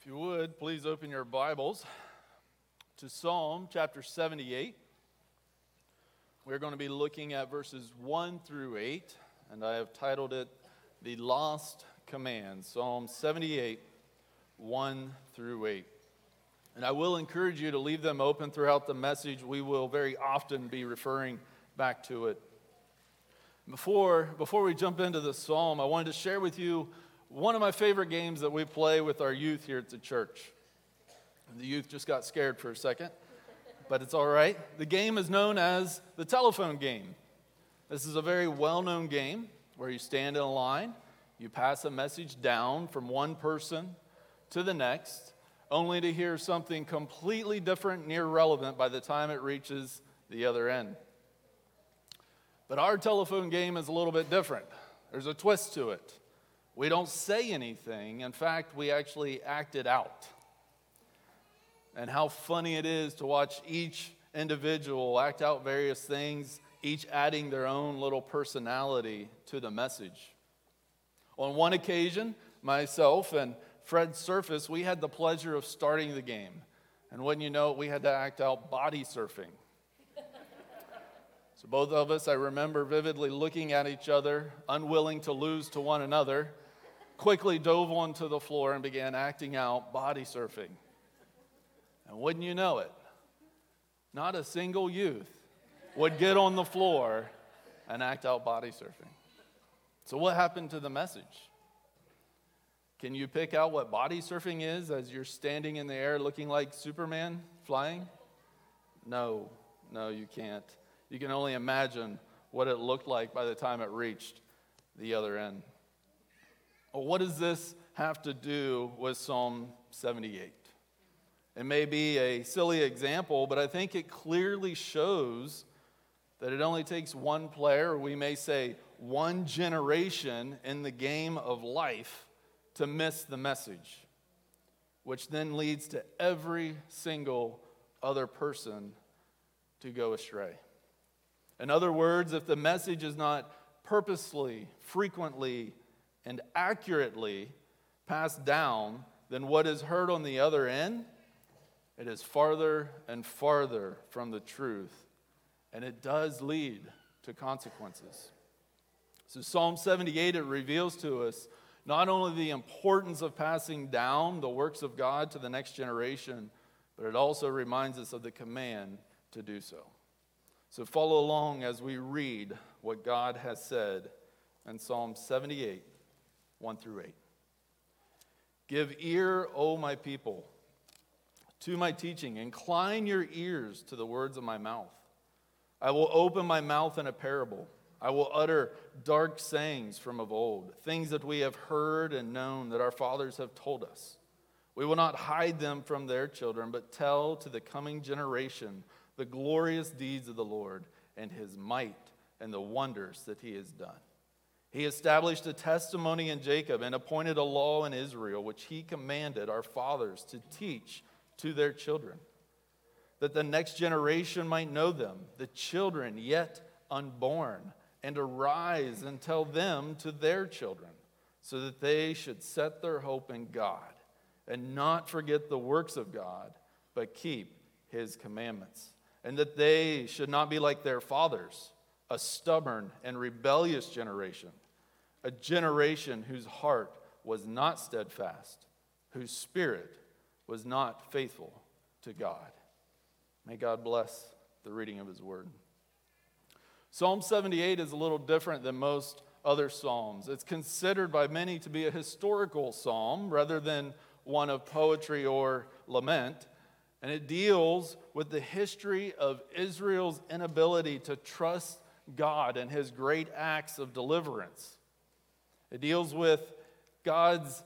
If you would, please open your Bibles to Psalm chapter 78. We're going to be looking at verses 1 through 8, and I have titled it, The Lost Command, Psalm 78, 1 through 8. And I will encourage you to leave them open throughout the message. We will very often be referring back to it. Before we jump into the psalm, I wanted to share with you one of my favorite games that we play with our youth here at the church. And the youth just got scared for a second, but it's all right. The game is known as the telephone game. This is a very well-known game where you stand in a line, you pass a message down from one person to the next, only to hear something completely different and irrelevant by the time it reaches the other end. But our telephone game is a little bit different. There's a twist to it. We don't say anything. In fact, we actually act it out. And how funny it is to watch each individual act out various things, each adding their own little personality to the message. On one occasion, myself and Fred Surface, we had the pleasure of starting the game. And wouldn't you know it, we had to act out body surfing. So both of us, I remember vividly looking at each other, unwilling to lose to one another, quickly dove onto the floor and began acting out body surfing. And wouldn't you know it, not a single youth would get on the floor and act out body surfing. So what happened to the message? Can you pick out what body surfing is as you're standing in the air looking like Superman flying? No, you can't. You can only imagine what it looked like by the time it reached the other end. Well, what does this have to do with Psalm 78? It may be a silly example, but I think it clearly shows that it only takes one player, or we may say one generation in the game of life to miss the message, which then leads to every single other person to go astray. In other words, if the message is not purposely, frequently, and accurately passed down, then what is heard on the other end, it is farther and farther from the truth, and it does lead to consequences. So Psalm 78, it reveals to us not only the importance of passing down the works of God to the next generation, but it also reminds us of the command to do so. So follow along as we read what God has said in Psalm 78, 1 through 8. Give ear, O my people, to my teaching. Incline your ears to the words of my mouth. I will open my mouth in a parable. I will utter dark sayings from of old, things that we have heard and known that our fathers have told us. We will not hide them from their children, but tell to the coming generation the glorious deeds of the Lord and his might and the wonders that he has done. He established a testimony in Jacob and appointed a law in Israel, which he commanded our fathers to teach to their children, that the next generation might know them, the children yet unborn, and arise and tell them to their children, so that they should set their hope in God and not forget the works of God, but keep his commandments, and that they should not be like their fathers, a stubborn and rebellious generation, a generation whose heart was not steadfast, whose spirit was not faithful to God. May God bless the reading of his word. Psalm 78 is a little different than most other psalms. It's considered by many to be a historical psalm rather than one of poetry or lament. And it deals with the history of Israel's inability to trust God and his great acts of deliverance. It deals with God's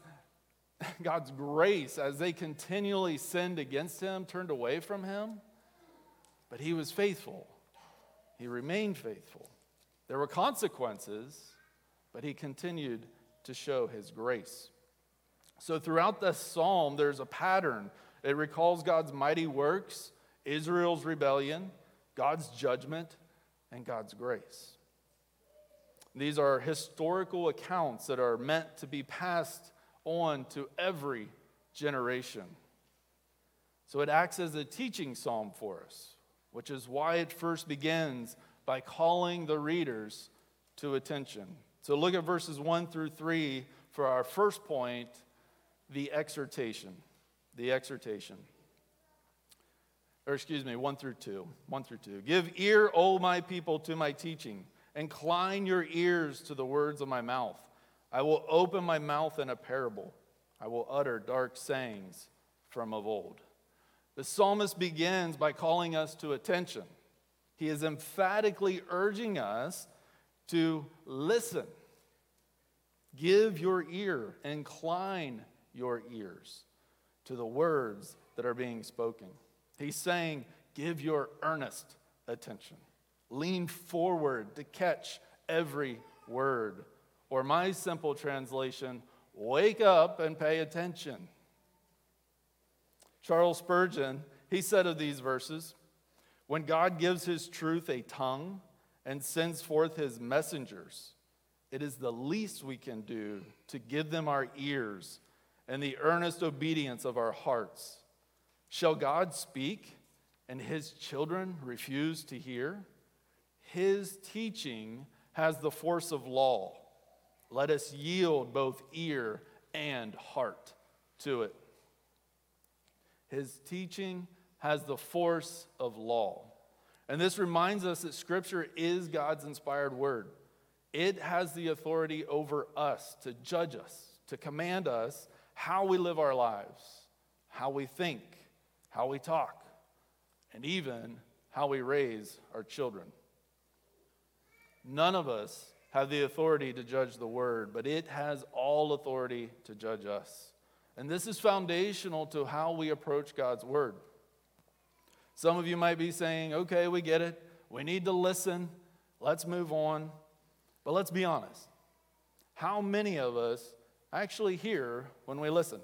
grace as they continually sinned against him, turned away from him. But he was faithful. He remained faithful. There were consequences, but he continued to show his grace. So throughout this psalm, there's a pattern. It recalls God's mighty works, Israel's rebellion, God's judgment, and God's grace. These are historical accounts that are meant to be passed on to every generation. So it acts as a teaching psalm for us, which is why it first begins by calling the readers to attention. So look at verses 1 through 3 for our first point, the exhortation. The exhortation. Or excuse me, 1 through 2. 1 through 2. Give ear, O my people, to my teaching. Incline your ears to the words of my mouth. I will open my mouth in a parable. I will utter dark sayings from of old. The psalmist begins by calling us to attention. He is emphatically urging us to listen. Give your ear, incline your ears to the words that are being spoken. He's saying, give your earnest attention. Lean forward to catch every word. Or my simple translation, wake up and pay attention. Charles Spurgeon, he said of these verses, when God gives his truth a tongue and sends forth his messengers, it is the least we can do to give them our ears and the earnest obedience of our hearts. Shall God speak and his children refuse to hear? His teaching has the force of law. Let us yield both ear and heart to it. His teaching has the force of law. And this reminds us that Scripture is God's inspired word. It has the authority over us to judge us, to command us how we live our lives, how we think, how we talk, and even how we raise our children. None of us have the authority to judge the word, but it has all authority to judge us. And this is foundational to how we approach God's word. Some of you might be saying, okay, we get it. We need to listen. Let's move on. But let's be honest. How many of us actually hear when we listen?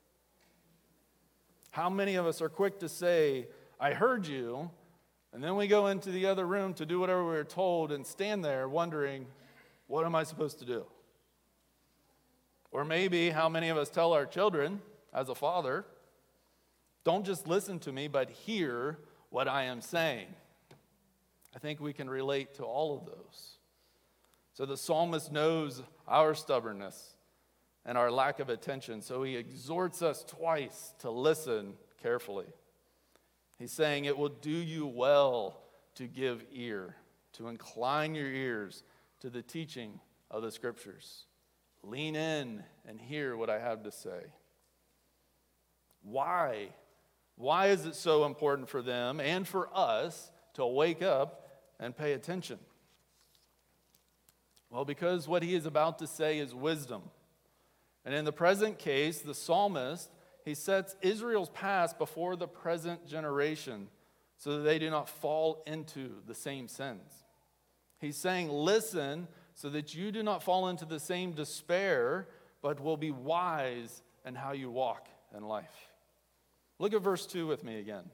How many of us are quick to say, I heard you, and then we go into the other room to do whatever we were told and stand there wondering, what am I supposed to do? Or maybe how many of us tell our children, as a father, don't just listen to me, but hear what I am saying. I think we can relate to all of those. So the psalmist knows our stubbornness and our lack of attention, so he exhorts us twice to listen carefully. He's saying it will do you well to give ear, to incline your ears to the teaching of the Scriptures. Lean in and hear what I have to say. Why? Why is it so important for them and for us to wake up and pay attention? Well, because what he is about to say is wisdom. And in the present case, the psalmist, he sets Israel's past before the present generation so that they do not fall into the same sins. He's saying, listen so that you do not fall into the same despair, but will be wise in how you walk in life. Look at verse 2 with me again.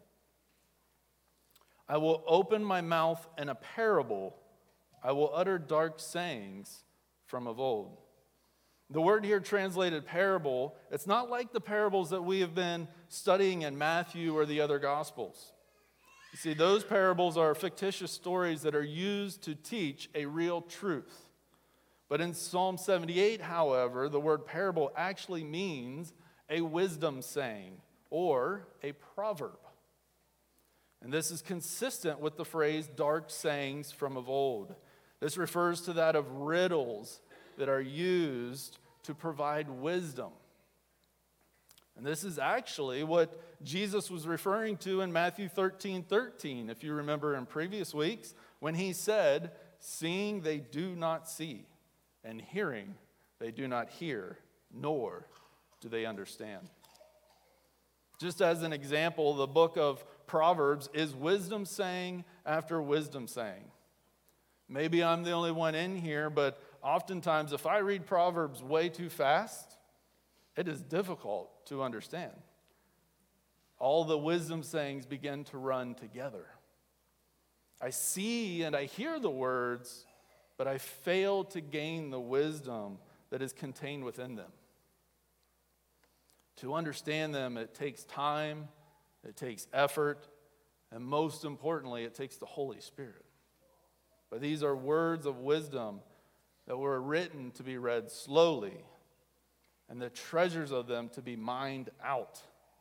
I will open my mouth in a parable. I will utter dark sayings from of old. The word here translated parable, it's not like the parables that we have been studying in Matthew or the other Gospels. You see, those parables are fictitious stories that are used to teach a real truth. But in Psalm 78, however, the word parable actually means a wisdom saying or a proverb. And this is consistent with the phrase dark sayings from of old. This refers to that of riddles that are used to provide wisdom. And this is actually what Jesus was referring to in Matthew 13:13, if you remember in previous weeks, when he said, seeing they do not see, and hearing they do not hear, nor do they understand. Just as an example, the book of Proverbs is wisdom saying after wisdom saying. Maybe I'm the only one in here, but oftentimes if I read Proverbs way too fast, it is difficult to understand. All the wisdom sayings begin to run together. I see and I hear the words, but I fail to gain the wisdom that is contained within them. To understand them, it takes time, it takes effort, and most importantly, it takes the Holy Spirit. But these are words of wisdom that were written to be read slowly, and the treasures of them to be mined out,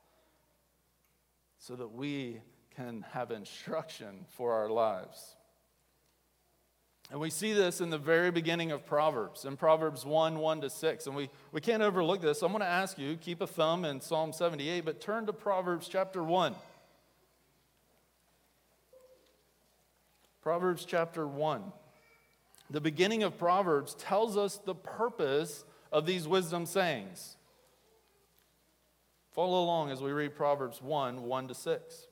so that we can have instruction for our lives. And we see this in the very beginning of Proverbs, in Proverbs 1:1-6. And we can't overlook this. So I'm going to ask you, keep a thumb in Psalm 78, but turn to Proverbs chapter 1. Proverbs chapter 1. The beginning of Proverbs tells us the purpose of these wisdom sayings. Follow along as we read Proverbs 1:1-6.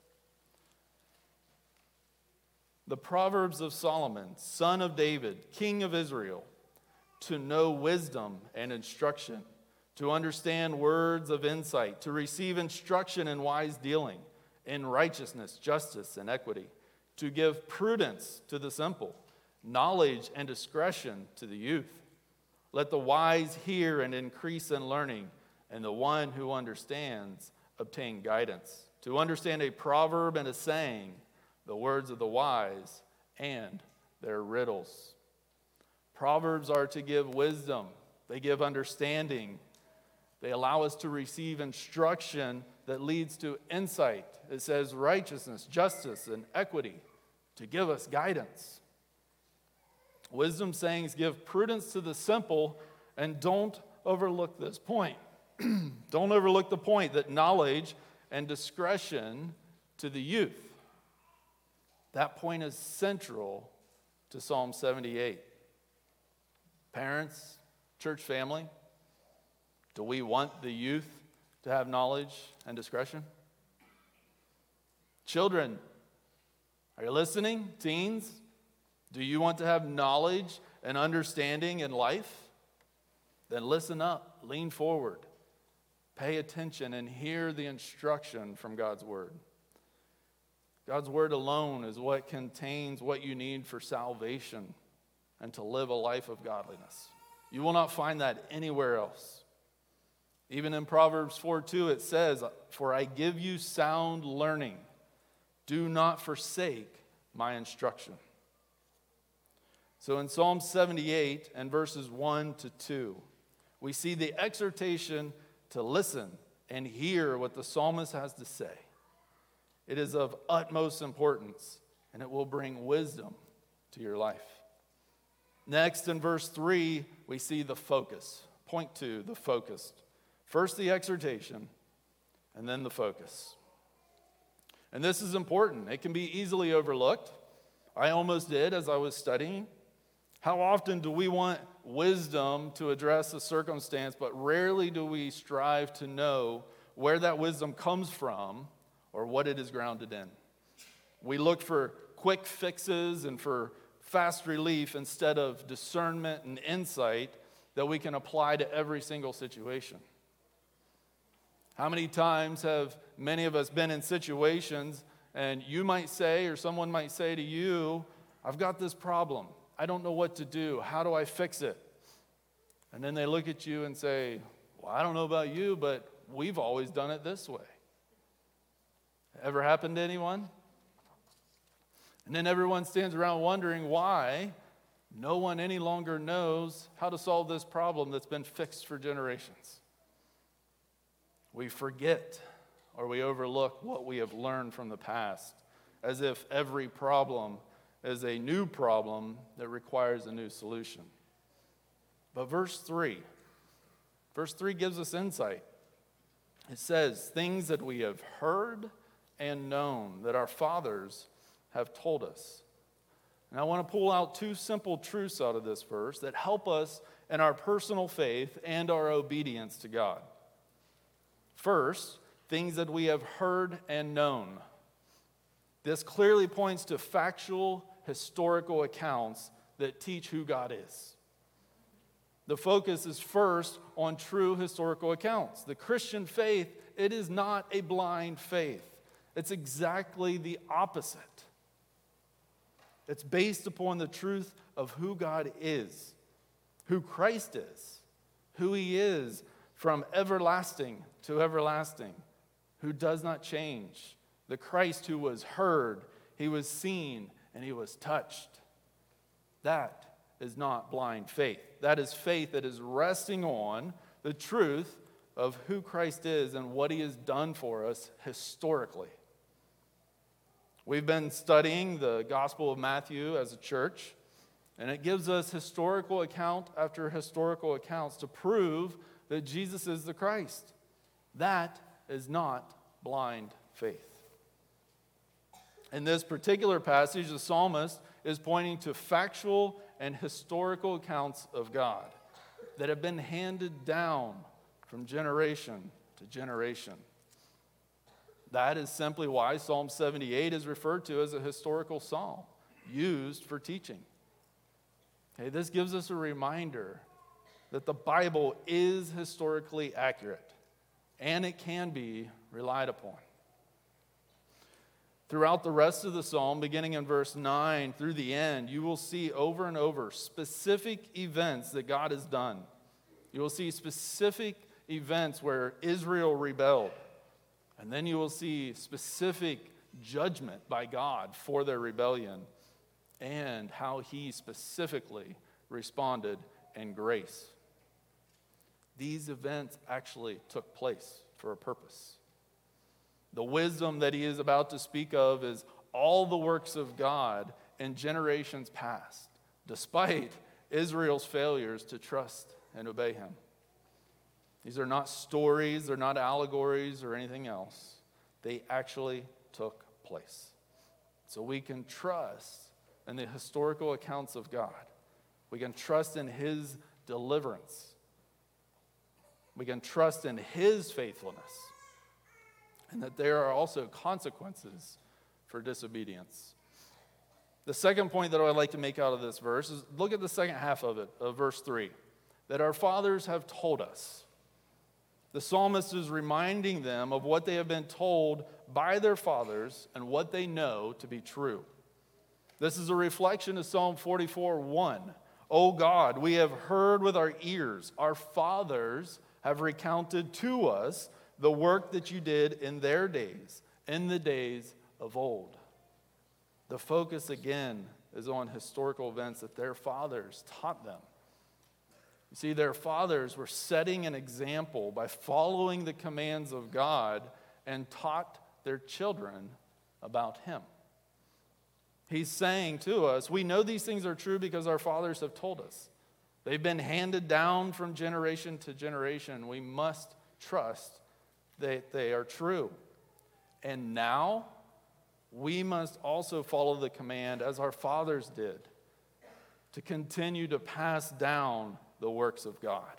The Proverbs of Solomon, son of David, king of Israel, to know wisdom and instruction, to understand words of insight, to receive instruction in wise dealing, in righteousness, justice, and equity, to give prudence to the simple, knowledge and discretion to the youth. Let the wise hear and increase in learning, and the one who understands obtain guidance. To understand a proverb and a saying, the words of the wise and their riddles. Proverbs are to give wisdom. They give understanding. They allow us to receive instruction that leads to insight. It says righteousness, justice, and equity to give us guidance. Wisdom sayings give prudence to the simple, and don't overlook this point. Don't overlook the point that knowledge and discretion to the youth. That point is central to Psalm 78. Parents, church family, do we want the youth to have knowledge and discretion? Children, are you listening? Teens, do you want to have knowledge and understanding in life? Then listen up, lean forward, pay attention, and hear the instruction from God's Word. God's Word alone is what contains what you need for salvation and to live a life of godliness. You will not find that anywhere else. Even in Proverbs 4:2 it says, "For I give you sound learning. Do not forsake my instruction." So in Psalm 78 and verses 1-2, we see the exhortation to listen and hear what the psalmist has to say. It is of utmost importance, and it will bring wisdom to your life. Next, in verse 3, we see the focus. Point 2, the focus. First the exhortation, and then the focus. And this is important. It can be easily overlooked. I almost did as I was studying. How often do we want wisdom to address a circumstance, but rarely do we strive to know where that wisdom comes from or what it is grounded in? We look for quick fixes and for fast relief instead of discernment and insight that we can apply to every single situation. How many times have many of us been in situations and you might say, or someone might say to you, "I've got this problem. I don't know what to do. How do I fix it?" And then they look at you and say, "Well, I don't know about you, but we've always done it this way." Ever happened to anyone? And then everyone stands around wondering why no one any longer knows how to solve this problem that's been fixed for generations. We forget or we overlook what we have learned from the past, as if every problem is a new problem that requires a new solution. But verse 3 gives us insight. It says, "Things that we have heard and known, that our fathers have told us." And I want to pull out two simple truths out of this verse that help us in our personal faith and our obedience to God. First, things that we have heard and known. This clearly points to factual, historical accounts that teach who God is. The focus is first on true historical accounts. The Christian faith, it is not a blind faith. It's exactly the opposite. It's based upon the truth of who God is, who Christ is, who He is from everlasting to everlasting, who does not change. The Christ who was heard, he was seen, and he was touched. That is not blind faith. That is faith that is resting on the truth of who Christ is and what he has done for us historically. We've been studying the Gospel of Matthew as a church, and it gives us historical account after historical accounts to prove that Jesus is the Christ. That is not blind faith. In this particular passage, the psalmist is pointing to factual and historical accounts of God that have been handed down from generation to generation. That is simply why Psalm 78 is referred to as a historical psalm, used for teaching. Okay, this gives us a reminder that the Bible is historically accurate, and it can be relied upon. Throughout the rest of the psalm, beginning in verse 9 through the end, you will see over and over specific events that God has done. You will see specific events where Israel rebelled. And then you will see specific judgment by God for their rebellion and how he specifically responded in grace. These events actually took place for a purpose. The wisdom that he is about to speak of is all the works of God in generations past, despite Israel's failures to trust and obey him. These are not stories, they're not allegories or anything else. They actually took place. So we can trust in the historical accounts of God. We can trust in his deliverance. We can trust in his faithfulness. And that there are also consequences for disobedience. The second point that I would like to make out of this verse is look at the second half of it, of verse 3, that our fathers have told us. The psalmist is reminding them of what they have been told by their fathers and what they know to be true. This is a reflection of Psalm 44:1. O God, we have heard with our ears. Our fathers have recounted to us the work that you did in their days, in the days of old. The focus again is on historical events that their fathers taught them. You see, their fathers were setting an example by following the commands of God and taught their children about him. He's saying to us, we know these things are true because our fathers have told us. They've been handed down from generation to generation. We must trust that they are true. And now, we must also follow the command, as our fathers did, to continue to pass down the works of God.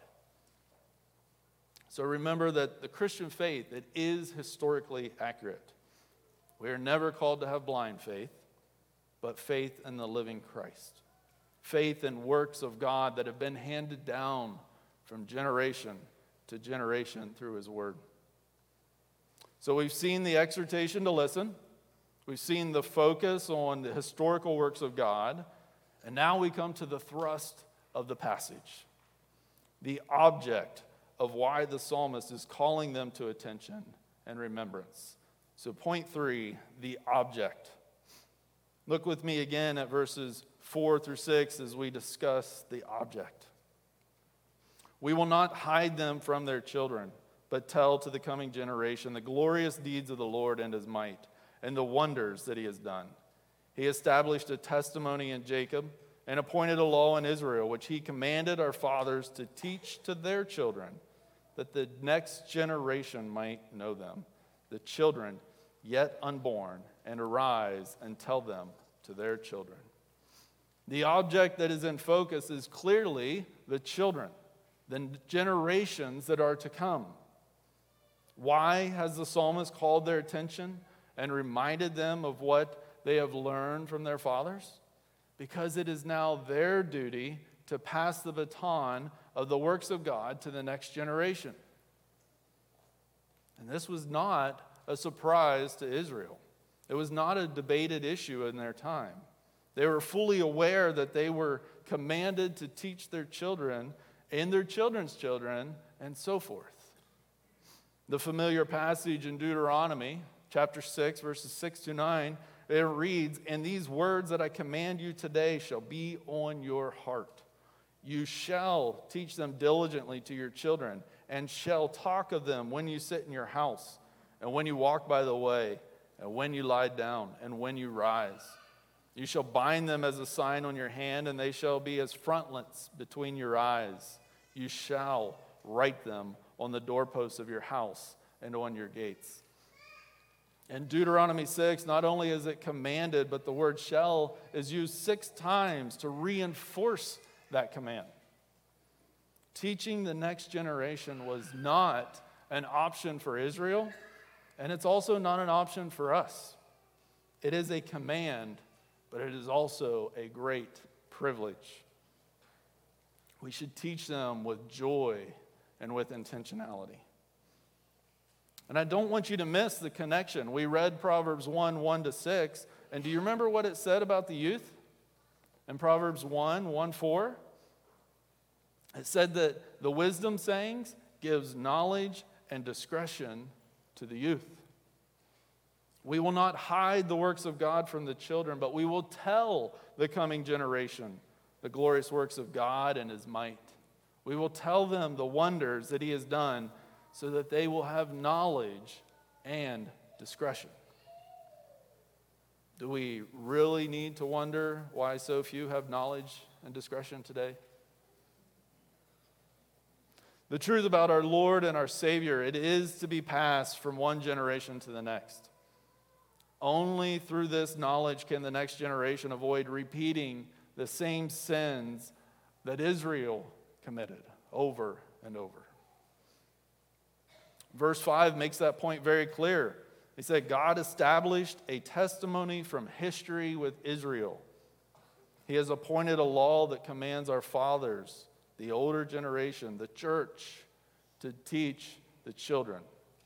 So remember that the Christian faith, it is historically accurate. We are never called to have blind faith, but faith in the living Christ. Faith in works of God that have been handed down from generation to generation through his word. So we've seen the exhortation to listen. We've seen the focus on the historical works of God. And now we come to the thrust of the passage. The object of why the psalmist is calling them to attention and remembrance. So point 3, the object. Look with me again at verses 4 through 6 as we discuss the object. We will not hide them from their children, but tell to the coming generation the glorious deeds of the Lord and his might, and the wonders that he has done. He established a testimony in Jacob, and appointed a law in Israel, which he commanded our fathers to teach to their children, that the next generation might know them, the children yet unborn, and arise and tell them to their children. The object that is in focus is clearly the children, the generations that are to come. Why has the psalmist called their attention and reminded them of what they have learned from their fathers? Because it is now their duty to pass the baton of the works of God to the next generation. And this was not a surprise to Israel. It was not a debated issue in their time. They were fully aware that they were commanded to teach their children in their children's children, and so forth. The familiar passage in Deuteronomy, chapter 6, verses 6 to 9, it reads, "And these words that I command you today shall be on your heart. You shall teach them diligently to your children, and shall talk of them when you sit in your house, and when you walk by the way, and when you lie down, and when you rise. You shall bind them as a sign on your hand, and they shall be as frontlets between your eyes. You shall write them on the doorposts of your house and on your gates." In Deuteronomy 6, not only is it commanded, but the word shall is used 6 times to reinforce that command. Teaching the next generation was not an option for Israel, and it's also not an option for us. It is a command, but it is also a great privilege. We should teach them with joy and with intentionality. And I don't want you to miss the connection. We read Proverbs 1, 1 to 6, and do you remember what it said about the youth? In Proverbs 1, 1, 4, it said that the wisdom sayings gives knowledge and discretion to the youth. We will not hide the works of God from the children, but we will tell the coming generation the glorious works of God and His might. We will tell them the wonders that He has done so that they will have knowledge and discretion. Do we really need to wonder why so few have knowledge and discretion today? The truth about our Lord and our Savior, it is to be passed from one generation to the next. Only through this knowledge can the next generation avoid repeating the same sins that Israel committed over and over. Verse 5 makes that point very clear. He said, God established a testimony from history with Israel. He has appointed a law that commands our fathers, the older generation, the church, to teach the children.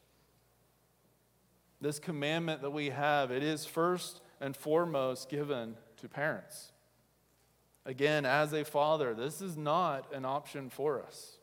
This commandment that we have, it is first and foremost given to parents. Again, as a father, this is not an option for us,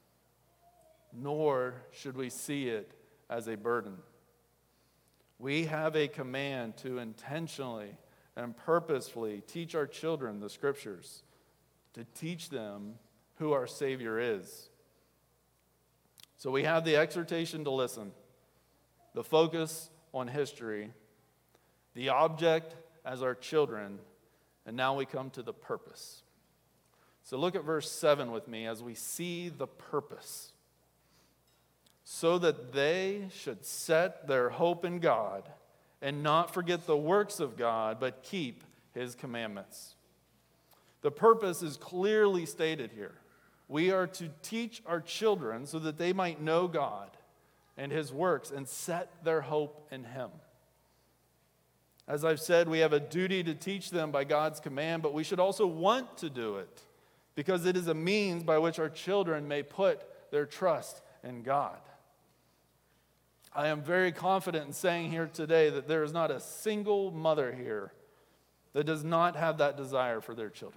nor should we see it as a burden. We have a command to intentionally and purposefully teach our children the Scriptures, to teach them who our Savior is. So we have the exhortation to listen, the focus on history, the object as our children, and now we come to the purpose. So look at verse 7 with me as we see the purpose. So that they should set their hope in God and not forget the works of God, but keep His commandments. The purpose is clearly stated here. We are to teach our children so that they might know God and His works and set their hope in Him. As I've said, we have a duty to teach them by God's command, but we should also want to do it because it is a means by which our children may put their trust in God. I am very confident in saying here today that there is not a single mother here that does not have that desire for their children.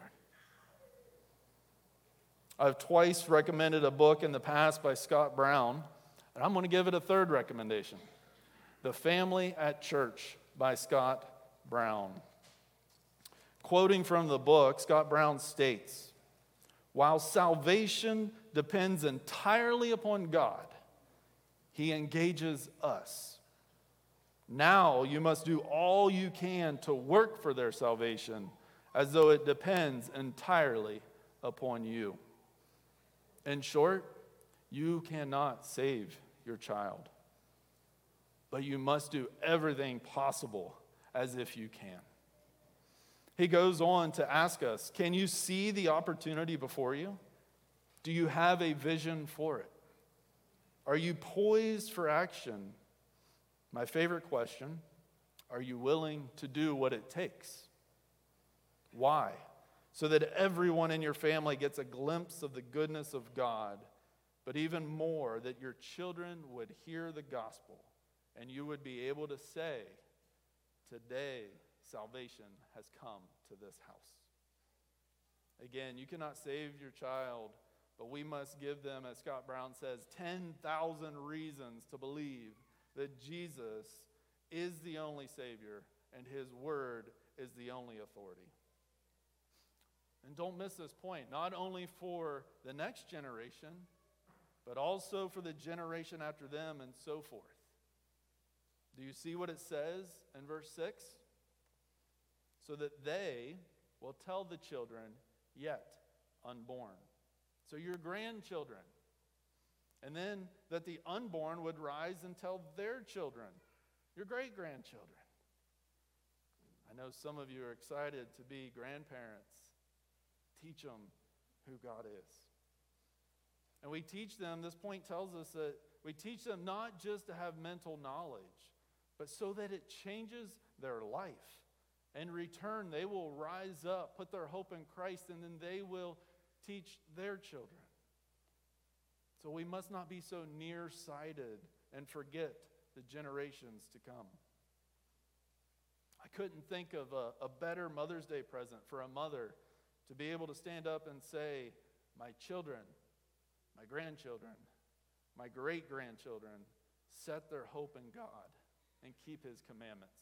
I've twice recommended a book in the past by Scott Brown, and I'm going to give it a third recommendation. The Family at Church by Scott Brown. Quoting from the book, Scott Brown states, "While salvation depends entirely upon God, He engages us. Now you must do all you can to work for their salvation as though it depends entirely upon you." In short, you cannot save your child, but you must do everything possible as if you can. He goes on to ask us, can you see the opportunity before you? Do you have a vision for it? Are you poised for action? My favorite question, are you willing to do what it takes? Why? So that everyone in your family gets a glimpse of the goodness of God, but even more, that your children would hear the gospel and you would be able to say, today salvation has come to this house. Again, you cannot save your child but we must give them, as Scott Brown says, 10,000 reasons to believe that Jesus is the only Savior and his word is the only authority. And don't miss this point, not only for the next generation, but also for the generation after them and so forth. Do you see what it says in verse 6? So that they will tell the children yet unborn. So your grandchildren. And then that the unborn would rise and tell their children, your great-grandchildren. I know some of you are excited to be grandparents. Teach them who God is. And we teach them, this point tells us that we teach them not just to have mental knowledge, but so that it changes their life. In return, they will rise up, put their hope in Christ, and then they will teach their children. So we must not be so nearsighted and forget the generations to come. I couldn't think of a better Mother's Day present for a mother to be able to stand up and say, my children, my grandchildren, my great-grandchildren set their hope in God and keep his commandments.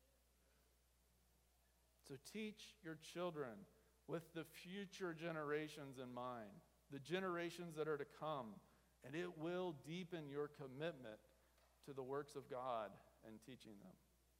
So teach your children with the future generations in mind, the generations that are to come, and it will deepen your commitment to the works of God and teaching them.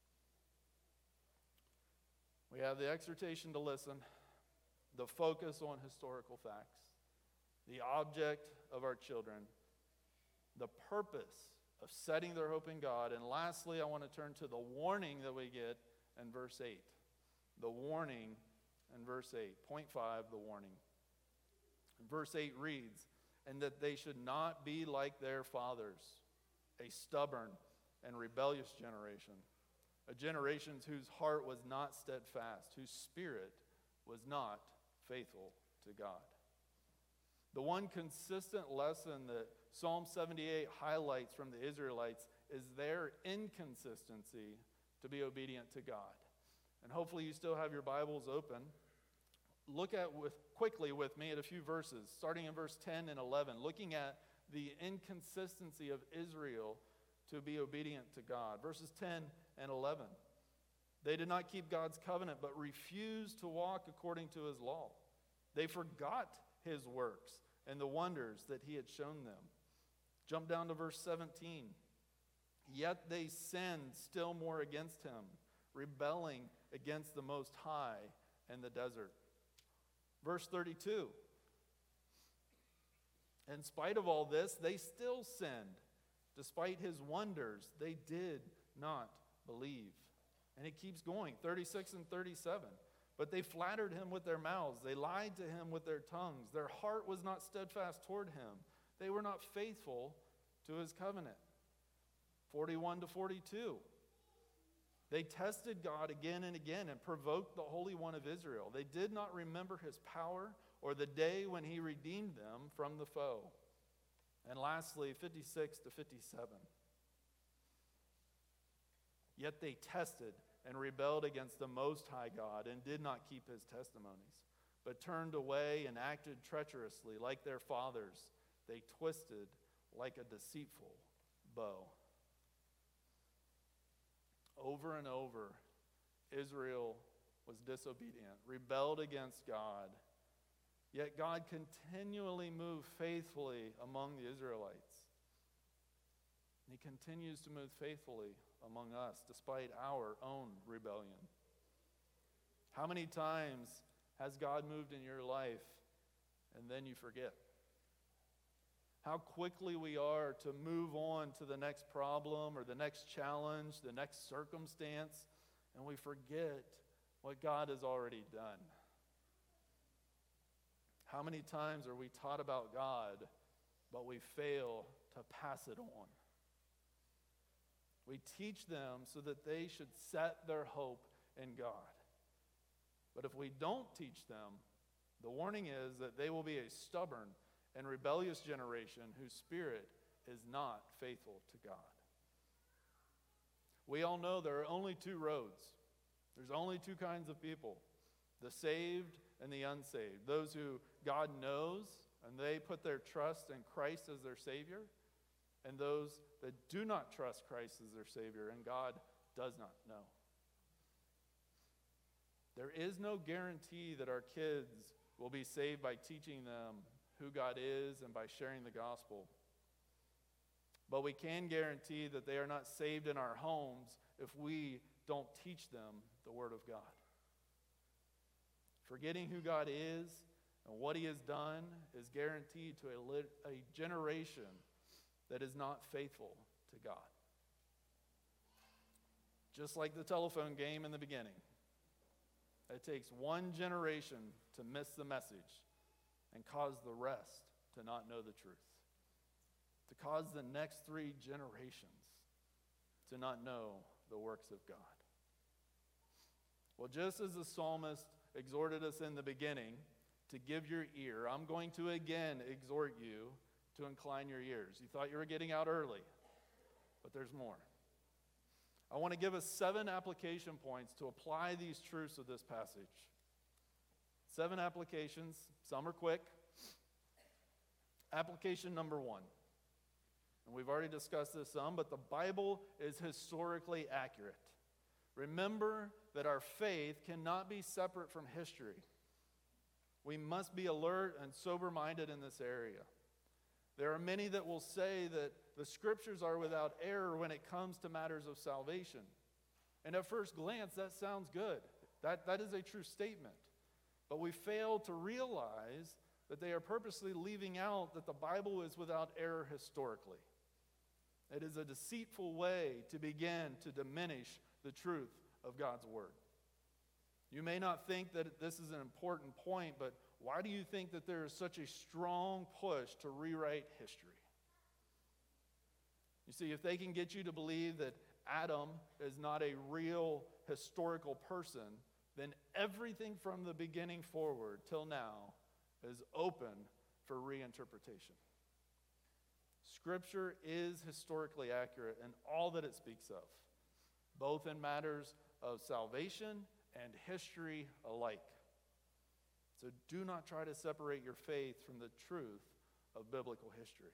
We have the exhortation to listen, the focus on historical facts, the object of our children, the purpose of setting their hope in God, and lastly, I want to turn to the warning that we get in verse 8. The warning in verse 8. Point 5, the warning. Verse 8 reads, and that they should not be like their fathers, a stubborn and rebellious generation, a generation whose heart was not steadfast, whose spirit was not faithful to God. The one consistent lesson that Psalm 78 highlights from the Israelites is their inconsistency to be obedient to God. And hopefully you still have your Bibles open. Look at quickly with me at a few verses, starting in verse 10 and 11, looking at the inconsistency of Israel to be obedient to God. Verses 10 and 11. They did not keep God's covenant, but refused to walk according to his law. They forgot his works and the wonders that he had shown them. Jump down to verse 17. Yet they sinned still more against him, rebelling against the Most High in the desert. Verse 32. In spite of all this, they still sinned. Despite his wonders, they did not believe. And it keeps going, 36 and 37. But they flattered him with their mouths. They lied to him with their tongues. Their heart was not steadfast toward him. They were not faithful to his covenant. 41 to 42. They tested God again and again and provoked the Holy One of Israel. They did not remember his power or the day when he redeemed them from the foe. And lastly, 56 to 57. Yet they tested and rebelled against the Most High God and did not keep his testimonies, but turned away and acted treacherously like their fathers. They twisted like a deceitful bow. Over and over, Israel was disobedient, rebelled against God. Yet God continually moved faithfully among the Israelites. And he continues to move faithfully among us despite our own rebellion. How many times has God moved in your life and then you forget? How quickly we are to move on to the next problem or the next challenge, the next circumstance, and we forget what God has already done. How many times are we taught about God, but we fail to pass it on? We teach them so that they should set their hope in God. But if we don't teach them, the warning is that they will be a stubborn and rebellious generation whose spirit is not faithful to God. We all know there are only two roads. There's only two kinds of people, the saved and the unsaved. Those who God knows and they put their trust in Christ as their Savior, and those that do not trust Christ as their Savior, and God does not know. There is no guarantee that our kids will be saved by teaching them who God is and by sharing the gospel. But we can guarantee that they are not saved in our homes if we don't teach them the Word of God. Forgetting who God is and what He has done is guaranteed to a generation that is not faithful to God. Just like the telephone game in the beginning, it takes one generation to miss the message and cause the rest to not know the truth, to cause the next 3 generations to not know the works of God. Well, just as the psalmist exhorted us in the beginning to give your ear, I'm going to again exhort you to incline your ears. You thought you were getting out early, but there's more. I want to give us 7 application points to apply these truths of this passage. 7 applications, some are quick. Application number 1. And we've already discussed this some, but the Bible is historically accurate. Remember that our faith cannot be separate from history. We must be alert and sober-minded in this area. There are many that will say that the Scriptures are without error when it comes to matters of salvation. And at first glance, that sounds good. That is a true statement. But we fail to realize that they are purposely leaving out that the Bible is without error historically. It is a deceitful way to begin to diminish the truth of God's Word. You may not think that this is an important point, but why do you think that there is such a strong push to rewrite history? You see, if they can get you to believe that Adam is not a real historical person, then everything from the beginning forward till now is open for reinterpretation. Scripture is historically accurate in all that it speaks of, both in matters of salvation and history alike. So do not try to separate your faith from the truth of biblical history.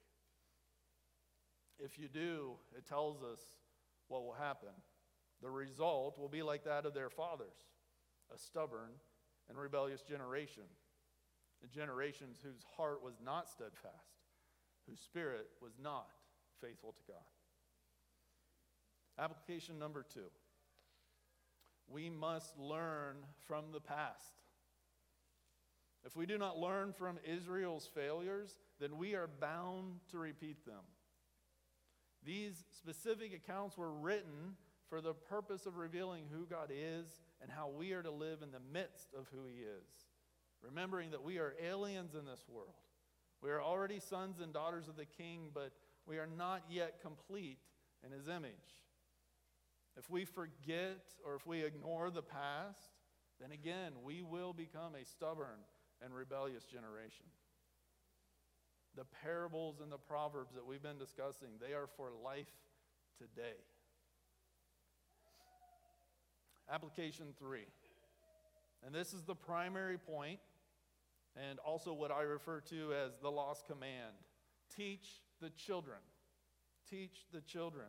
If you do, it tells us what will happen. The result will be like that of their fathers, a stubborn and rebellious generation, the generations whose heart was not steadfast, whose spirit was not faithful to God. Application number 2. We must learn from the past. If we do not learn from Israel's failures, then we are bound to repeat them. These specific accounts were written for the purpose of revealing who God is and how we are to live in the midst of who He is. Remembering that we are aliens in this world. We are already sons and daughters of the King, but we are not yet complete in His image. If we forget or if we ignore the past, then again, we will become a stubborn and rebellious generation. The parables and the proverbs that we've been discussing, they are for life today. Application 3. And this is the primary point, and also what I refer to as the lost command. Teach the children. Teach the children.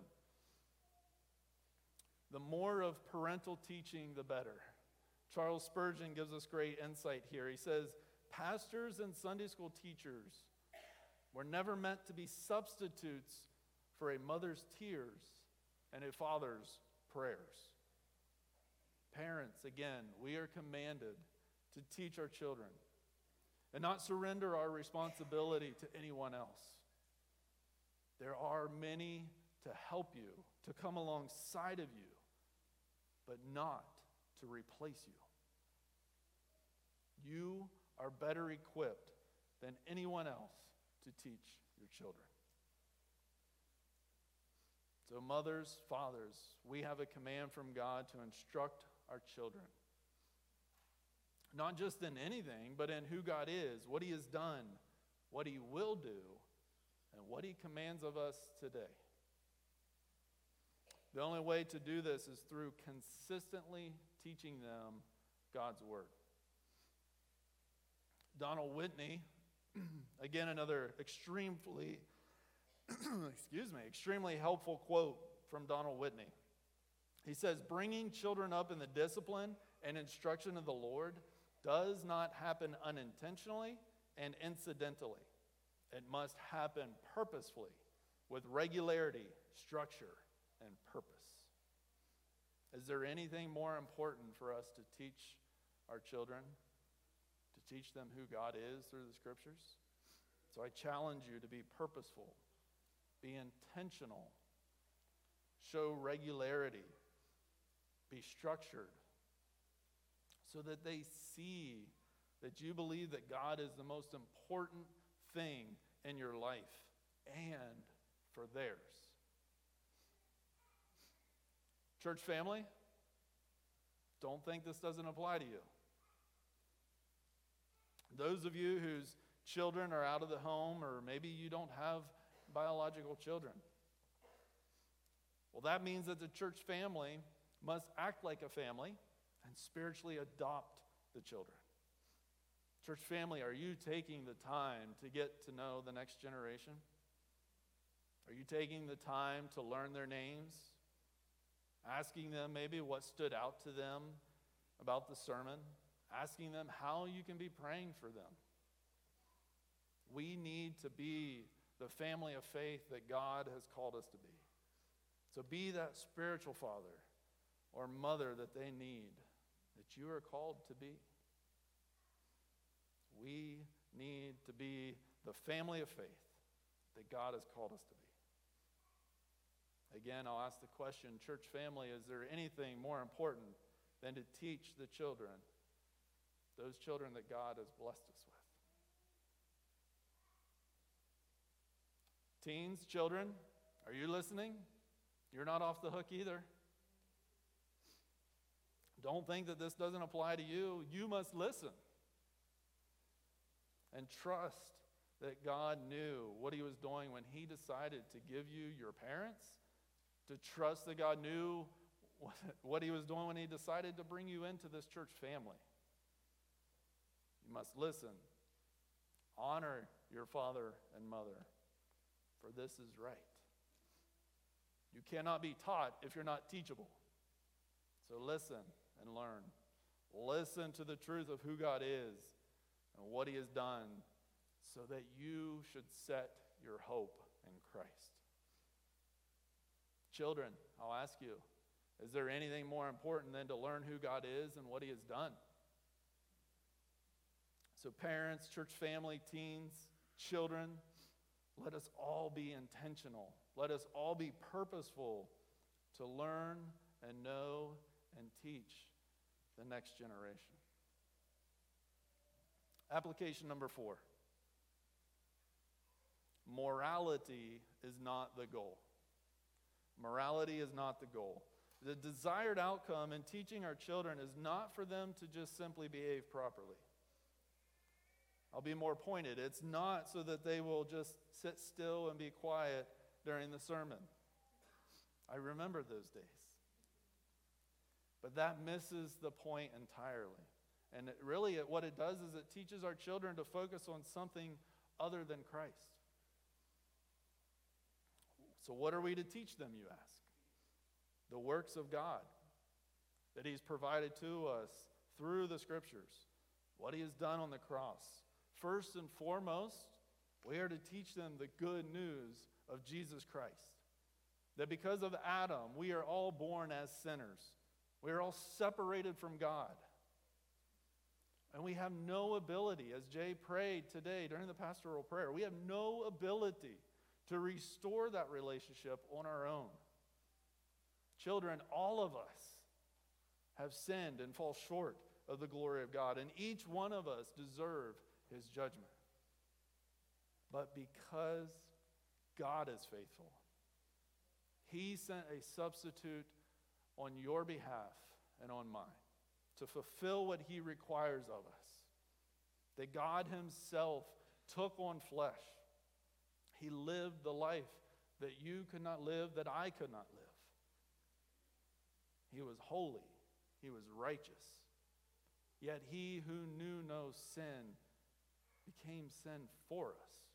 The more of parental teaching, the better. Charles Spurgeon gives us great insight here. He says, pastors and Sunday school teachers were never meant to be substitutes for a mother's tears and a father's prayers. Parents, again, we are commanded to teach our children and not surrender our responsibility to anyone else. There are many to help you, to come alongside of you, but not to replace you. You are better equipped than anyone else to teach your children. So mothers, fathers, we have a command from God to instruct our children. Not just in anything, but in who God is, what He has done, what He will do, and what He commands of us today. The only way to do this is through consistently teaching them God's Word. Donald Whitney, Again, another extremely extremely helpful quote from Donald Whitney. He says, bringing children up in the discipline and instruction of the Lord does not happen unintentionally and incidentally. It must happen purposefully, with regularity, structure, and purpose. Is there anything more important for us to teach our children? To teach them who God is through the Scriptures? So I challenge you to be purposeful, be intentional, show regularity, be structured, so that they see that you believe that God is the most important thing in your life and for theirs. Church family, don't think this doesn't apply to you. Those of you whose children are out of the home, or maybe you don't have biological children, well, that means that the church family must act like a family and spiritually adopt the children. Church family, are you taking the time to get to know the next generation? Are you taking the time to learn their names? Asking them maybe what stood out to them about the sermon? Asking them how you can be praying for them? We need to be the family of faith that God has called us to be. So be that spiritual father or mother that they need, that you are called to be. We need to be the family of faith that God has called us to be. Again, I'll ask the question, church family, is there anything more important than to teach the children, those children that God has blessed us with? Teens, children, are you listening? You're not off the hook either. Don't think that this doesn't apply to you. You must listen. And trust that God knew what He was doing when He decided to give you your parents. To trust that God knew what He was doing when He decided to bring you into this church family. You must listen. Honor your father and mother, for this is right. You cannot be taught if you're not teachable. So listen and learn. Listen to the truth of who God is and what He has done, so that you should set your hope in Christ. Children, I'll ask you, is there anything more important than to learn who God is and what He has done? So parents, church family, teens, children, let us all be intentional. Let us all be purposeful to learn and know and teach the next generation. Application number 4. Morality is not the goal. Morality is not the goal. The desired outcome in teaching our children is not for them to just simply behave properly. I'll be more pointed. It's not so that they will just sit still and be quiet during the sermon. I remember those days. But that misses the point entirely. And what it does is it teaches our children to focus on something other than Christ. So what are we to teach them, you ask? The works of God that He's provided to us through the Scriptures. What He has done on the cross. First and foremost, we are to teach them the good news of Jesus Christ. That because of Adam, we are all born as sinners. We are all separated from God. And we have no ability, as Jay prayed today during the pastoral prayer, we have no ability to restore that relationship on our own. Children, all of us have sinned and fall short of the glory of God, and each one of us deserve His judgment. But because God is faithful, He sent a substitute on your behalf and on mine to fulfill what He requires of us. That God Himself took on flesh. He lived the life that you could not live, that I could not live. He was holy. He was righteous. Yet He who knew no sin became sin for us.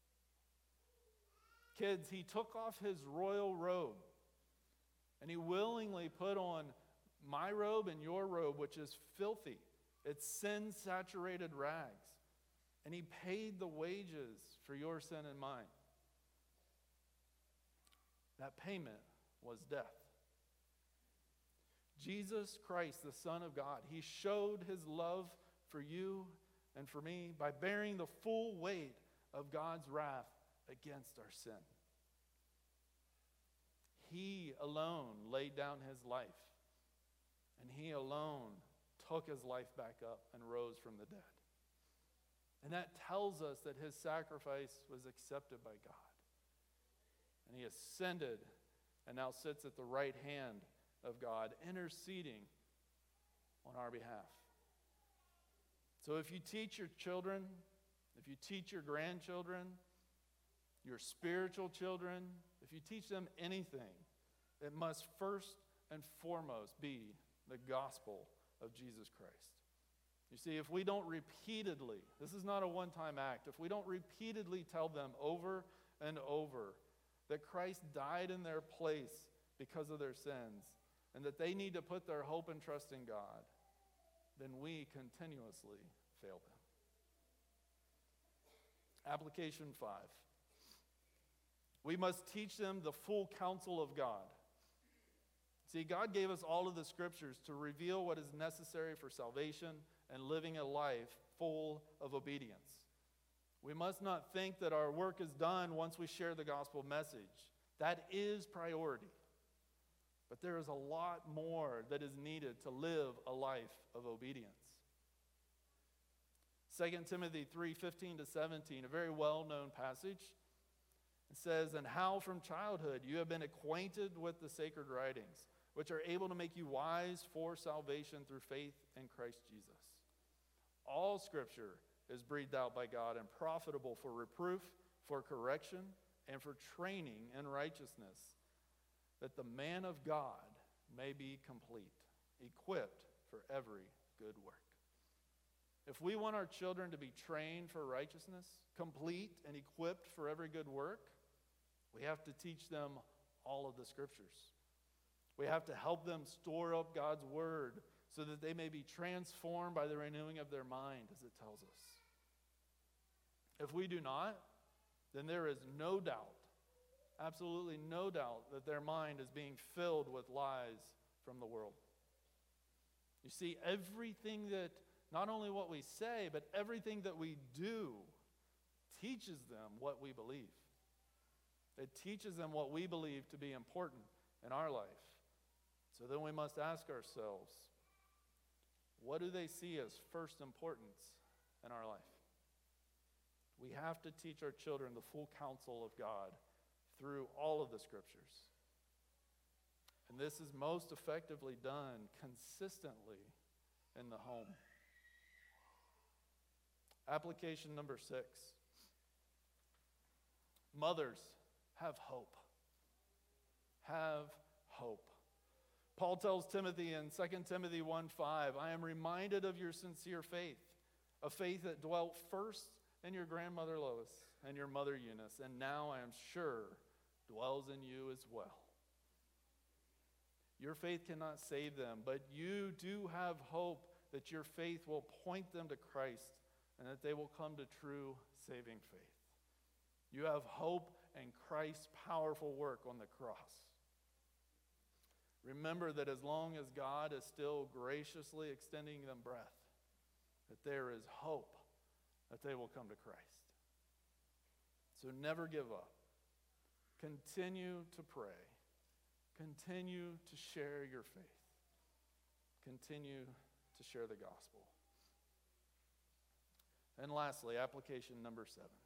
Kids, he took off his royal robe and he willingly put on my robe and your robe, which is filthy. It's sin-saturated rags. And he paid the wages for your sin and mine. That payment was death. Jesus Christ, the Son of God, he showed his love for you and for me by bearing the full weight of God's wrath against our sin. He alone laid down his life, and he alone took his life back up and rose from the dead. And that tells us that his sacrifice was accepted by God. And he ascended and now sits at the right hand of God, interceding on our behalf. So if you teach your children, if you teach your grandchildren, your spiritual children, if you teach them anything, it must first and foremost be the gospel of Jesus Christ. You see, if we don't repeatedly, this is not a one-time act, if we don't repeatedly tell them over and over that Christ died in their place because of their sins and that they need to put their hope and trust in God, then we continuously fail them. Application 5. We must teach them the full counsel of God. See, God gave us all of the scriptures to reveal what is necessary for salvation and living a life full of obedience. We must not think that our work is done once we share the gospel message. That is priority. But there is a lot more that is needed to live a life of obedience. 2 Timothy 3:15-17, a very well-known passage. It says, "And how from childhood you have been acquainted with the sacred writings, which are able to make you wise for salvation through faith in Christ Jesus. All Scripture is breathed out by God and profitable for reproof, for correction, and for training in righteousness, that the man of God may be complete, equipped for every good work." If we want our children to be trained for righteousness, complete and equipped for every good work, we have to teach them all of the Scriptures. We have to help them store up God's Word so that they may be transformed by the renewing of their mind, as it tells us. If we do not, then there is no doubt, absolutely no doubt, that their mind is being filled with lies from the world. You see, everything that, not only what we say, but everything that we do teaches them what we believe. It teaches them what we believe to be important in our life. So then we must ask ourselves, what do they see as first importance in our life? We have to teach our children the full counsel of God through all of the Scriptures. And this is most effectively done consistently in the home. Application number 6. Mothers, have hope. Have hope. Paul tells Timothy in 2 Timothy 1:5, "I am reminded of your sincere faith, a faith that dwelt first in your grandmother Lois and your mother Eunice, and now I am sure dwells in you as well." Your faith cannot save them, but you do have hope that your faith will point them to Christ and that they will come to true saving faith. You have hope in Christ's powerful work on the cross. Remember that as long as God is still graciously extending them breath, that there is hope that they will come to Christ. So never give up. Continue to pray. Continue to share your faith. Continue to share the gospel. And lastly, application number 7.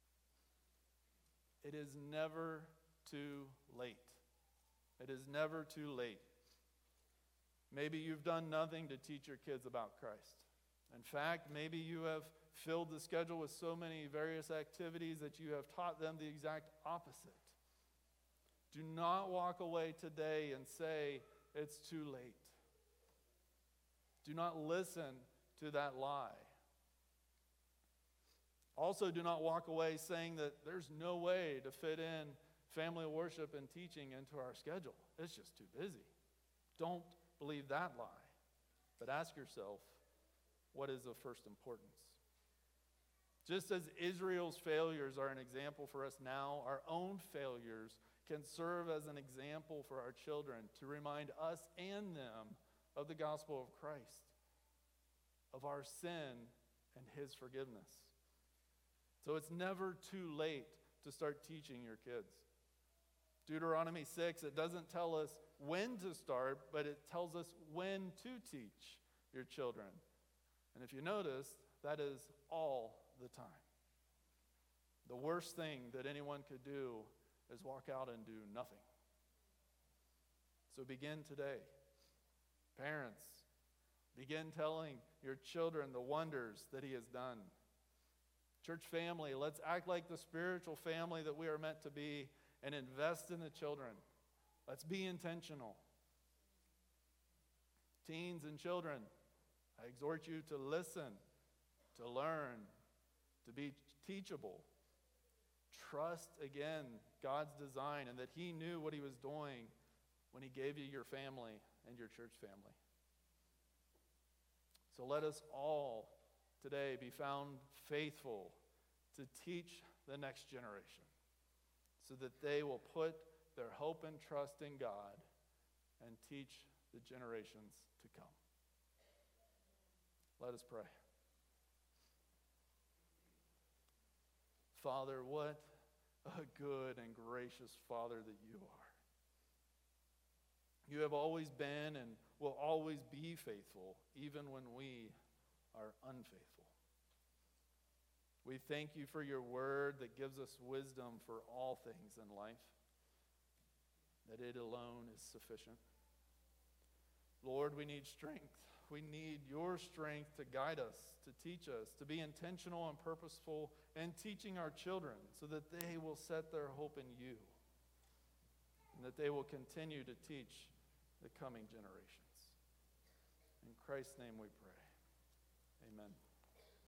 It is never too late. It is never too late. Maybe you've done nothing to teach your kids about Christ. In fact, maybe you have filled the schedule with so many various activities that you have taught them the exact opposite. Do not walk away today and say, it's too late. Do not listen to that lie. Also, do not walk away saying that there's no way to fit in family worship and teaching into our schedule. It's just too busy. Don't believe that lie. But ask yourself, what is of first importance? Just as Israel's failures are an example for us now, our own failures can serve as an example for our children to remind us and them of the gospel of Christ, of our sin and his forgiveness. So it's never too late to start teaching your kids. Deuteronomy 6, it doesn't tell us when to start, but it tells us when to teach your children. And if you notice, that is all the time. The worst thing that anyone could do is walk out and do nothing. So begin today. Parents, begin telling your children the wonders that he has done. Church family, let's act like the spiritual family that we are meant to be and invest in the children. Let's be intentional. Teens and children, I exhort you to listen, to learn, to be teachable. Trust again God's design and that he knew what he was doing when he gave you your family and your church family. So let us all today be found faithful to teach the next generation so that they will put their hope and trust in God and teach the generations to come. Let us pray. Father, what a good and gracious Father that you are. You have always been and will always be faithful, even when we are unfaithful. We thank you for your word that gives us wisdom for all things in life, that it alone is sufficient. Lord, we need strength. We need your strength to guide us, to teach us, to be intentional and purposeful in teaching our children so that they will set their hope in you and that they will continue to teach the coming generations. In Christ's name we pray. Amen.